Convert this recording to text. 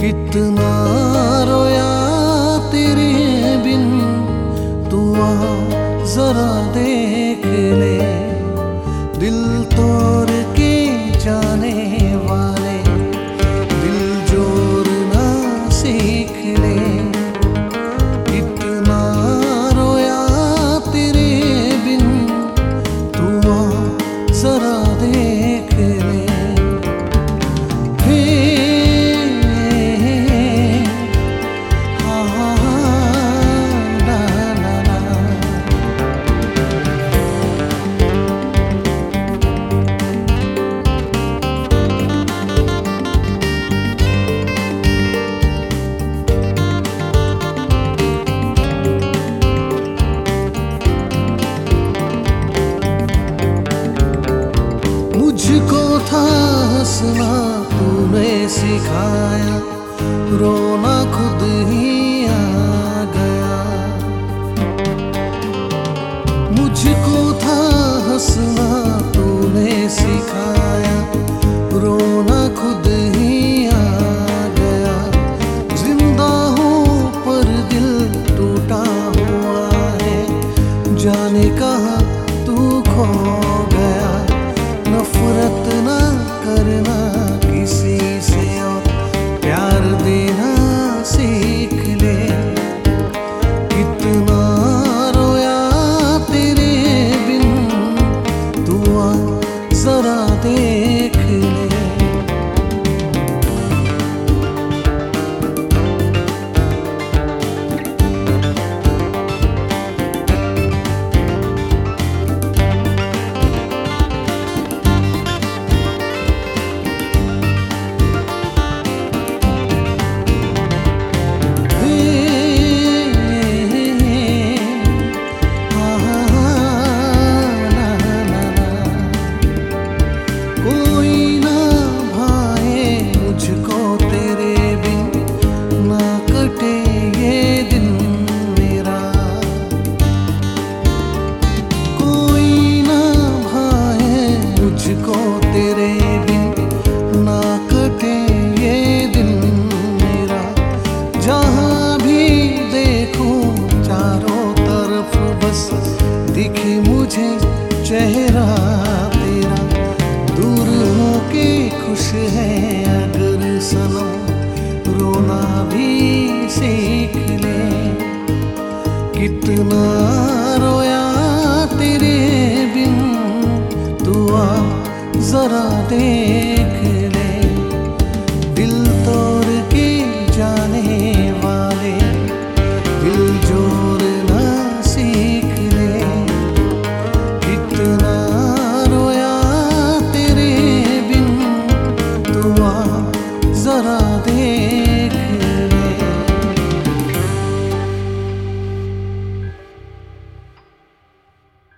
कितना रोया तेरे बिन, तू आ जरा देख ले। दिल तोड़ के जाने वाले दिल जोड़ना सीख ले। कितना रोया तेरे बिन, तू आ जरा देख ले। मुझको था हंसना तूने सिखाया, रोना खुद ही आ गया। मुझको था हंसना तूने सिखाया, रोना खुद ही आ गया। जिंदा हूँ पर दिल टूटा हुआ है, जाने कहाँ तू खो गया। नफरत ना करना किसी से और प्यार देना सीख ले। कितना रोया तेरे बिन, तू आ जरा देख ले। मुझको तेरे बिन ना कटे ये दिन मेरा। जहाँ भी देखूं चारों तरफ बस दिखे मुझे चेहरा तेरा। दूर होके खुश है अगर सनम, रोना भी सीख ले। कितना रोया तेरे बिन, तू आ जरा देख ले। दिल तोड़ के जाने वाले दिल जोड़ना सीख ले। कितना रोया तेरे बिन, तू आ जरा देख